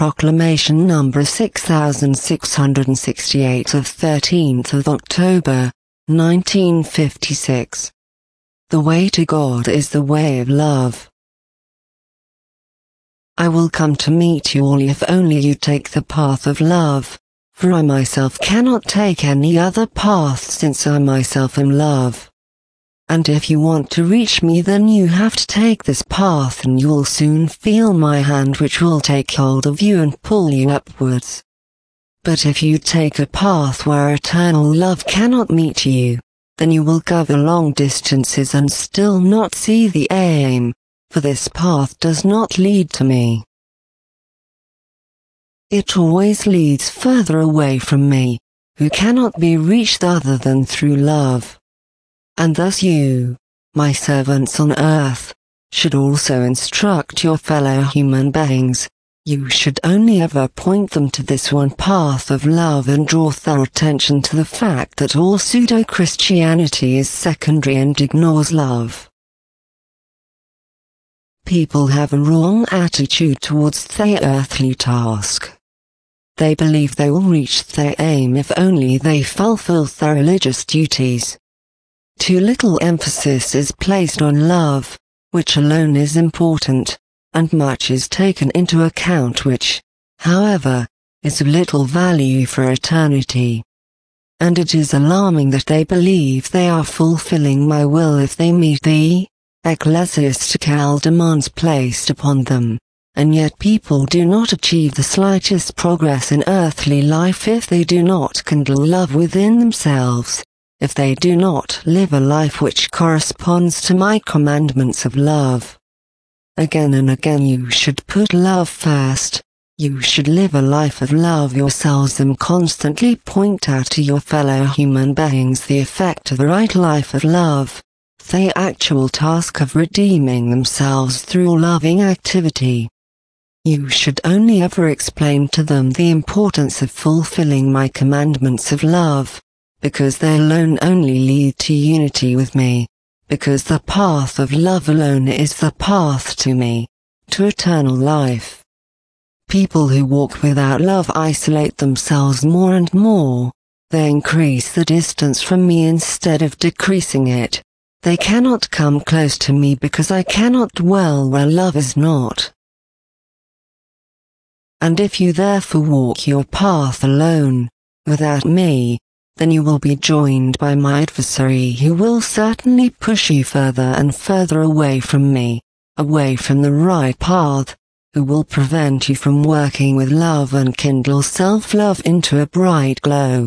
Proclamation number 6668 of 13th of October, 1956. The way to God is the way of love. I will come to meet you all if only you take the path of love, for I myself cannot take any other path since I myself am love. And if you want to reach me, then you have to take this path, and you'll soon feel my hand which will take hold of you and pull you upwards. But if you take a path where eternal love cannot meet you, then you will cover long distances and still not see the aim, for this path does not lead to me. It always leads further away from me, who cannot be reached other than through love. And thus you, my servants on earth, should also instruct your fellow human beings. You should only ever point them to this one path of love and draw their attention to the fact that all pseudo-Christianity is secondary and ignores love. People have a wrong attitude towards their earthly task. They believe they will reach their aim if only they fulfill their religious duties. Too little emphasis is placed on love, which alone is important, and much is taken into account which, however, is of little value for eternity. And it is alarming that they believe they are fulfilling my will if they meet the ecclesiastical demands placed upon them, and yet people do not achieve the slightest progress in earthly life if they do not kindle love within themselves. If they do not live a life which corresponds to my commandments of love. Again and again you should put love first. You should live a life of love yourselves and constantly point out to your fellow human beings the effect of the right life of love, the actual task of redeeming themselves through loving activity. You should only ever explain to them the importance of fulfilling my commandments of love, because they alone only lead to unity with me, because the path of love alone is the path to me, to eternal life. People who walk without love isolate themselves more and more. They increase the distance from me instead of decreasing it. They cannot come close to me because I cannot dwell where love is not. And if you therefore walk your path alone, without me, then you will be joined by my adversary who will certainly push you further and further away from me, away from the right path, who will prevent you from working with love and kindle self-love into a bright glow.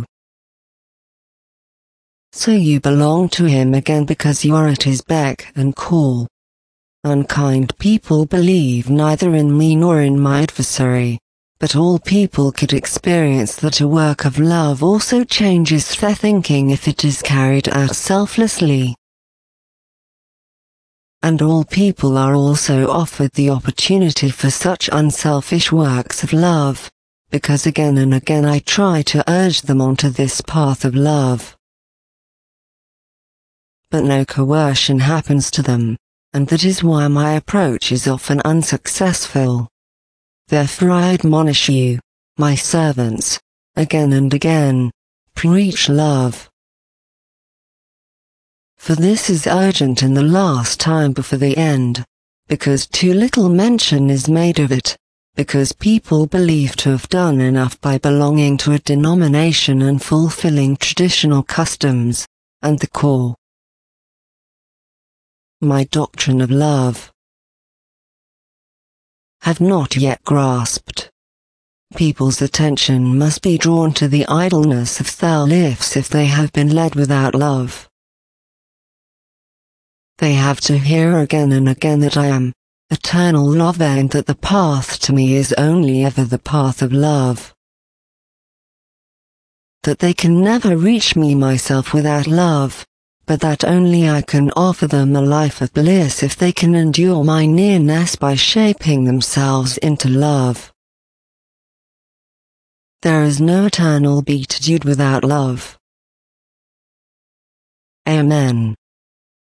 So you belong to him again because you are at his beck and call. Unkind people believe neither in me nor in my adversary. But all people could experience that a work of love also changes their thinking if it is carried out selflessly. And all people are also offered the opportunity for such unselfish works of love, because again and again I try to urge them onto this path of love. But no coercion happens to them, and that is why my approach is often unsuccessful. Therefore I admonish you, my servants, again and again, preach love. For this is urgent in the last time before the end, because too little mention is made of it, because people believe to have done enough by belonging to a denomination and fulfilling traditional customs, and the core. My doctrine of love have not yet grasped. People's attention must be drawn to the idleness of their lives if they have been led without love. They have to hear again and again that I am eternal love and that the path to me is only ever the path of love. That they can never reach me myself without love, but that only I can offer them a life of bliss if they can endure my nearness by shaping themselves into love. There is no eternal beatitude without love. Amen.